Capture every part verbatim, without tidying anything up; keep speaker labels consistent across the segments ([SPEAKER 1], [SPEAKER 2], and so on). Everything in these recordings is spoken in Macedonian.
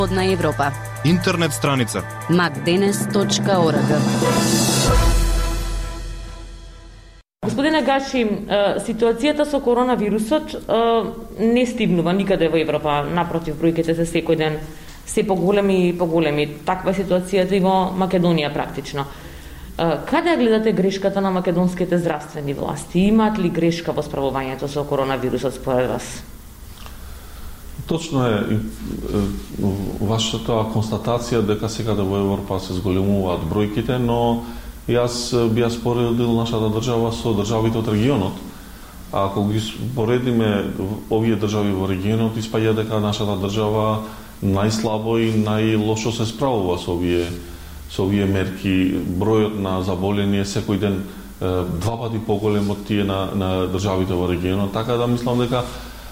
[SPEAKER 1] Слободна Европа.
[SPEAKER 2] Интернет страница
[SPEAKER 1] макденес точка орг.
[SPEAKER 3] Господине Гачи, ситуацијата со коронавирусот не стигнува никаде во Европа. Напротив, бројките се секој ден се поголеми и поголеми. Таква ситуацијата и во Македонија практично. Каде ја гледате грешката на македонските здравствени власти? Имаат ли грешка во справувањето со коронавирусот според вас?
[SPEAKER 4] Точно е вашата констатација дека секаде во Европа се зголемуваат бројките, но јас би ја споредил нашата држава со државите од регионот. А ако ги поредиме овие држави во регионот, испаѓа дека нашата држава најслабо и најлошо се справува со овие со овие мерки. Бројот на заболени е секој ден два пати поголем од тие на, на државите во регионот, така да мислам дека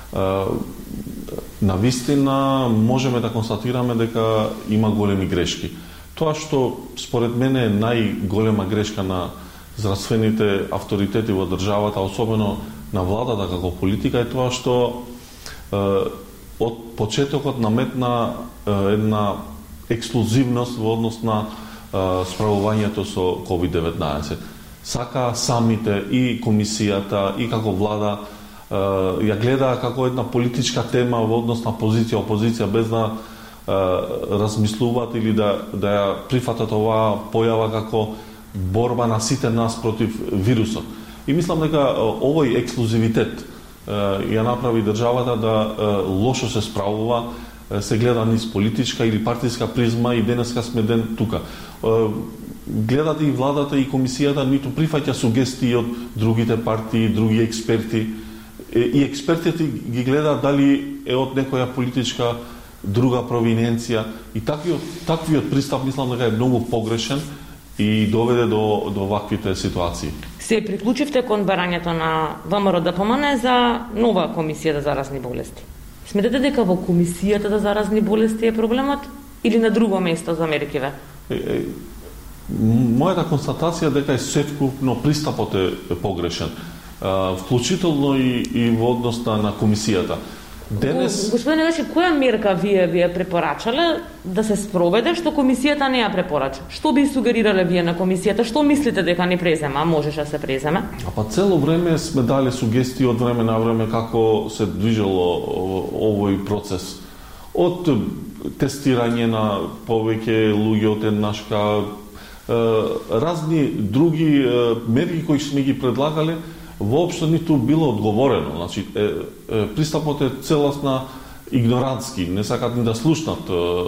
[SPEAKER 4] навистина можеме да констатираме дека има големи грешки. Тоа што според мене е најголема грешка на здравствените авторитети во државата, особено на владата како политика, е тоа што е, од почетокот наметна е, една ексклузивност во однос на е, справувањето со ковид деветнаесет. Сака самите и комисијата и како влада е, ја гледа како една политичка тема во однос на позиција опозиција, без да размислуваат или да, да ја прифатат оваа појава како борба на сите нас против вирусот. И мислам дека овој ексклузивитет ја направи државата да лошо се справува, се гледа низ политичка или партиска призма и денеска сме ден тука. Гледате и владата и комисијата ниту прифаќа сугестии од другите партии, други експерти. И експертите ги гледаат дали е од некоја политичка друга провиненција, и таквиот, таквиот пристап мислам дека е многу погрешен и доведе до, до ваквите ситуации.
[SPEAKER 3] Се приклучивте кон барањето на ВМРО да помане за нова комисија за заразни болести. Сметате дека во комисијата за заразни болести е проблемот или на друго место за меркиве?
[SPEAKER 4] Е, е, мојата констатација дека е севкупно пристапот е, е погрешен, а, вклучително и, и во однос на, на комисијата. Денес...
[SPEAKER 3] Господине Гачи, која мерка вие вие препорачале да се спроведе што комисијата не ја препорача? Што би сугерирале вие на комисијата? Што мислите дека не презема, а можеше да се преземе?
[SPEAKER 4] А па цело време сме дали сугестии од време на време како се движело овој процес. Од тестирање на повеќе луѓе од еднашка, разни други мерки кои сме ги предлагале, воопшто ниту било одговорено. Значи, е, е, пристапот е целосна игнорантски, не сакат ни да слушнат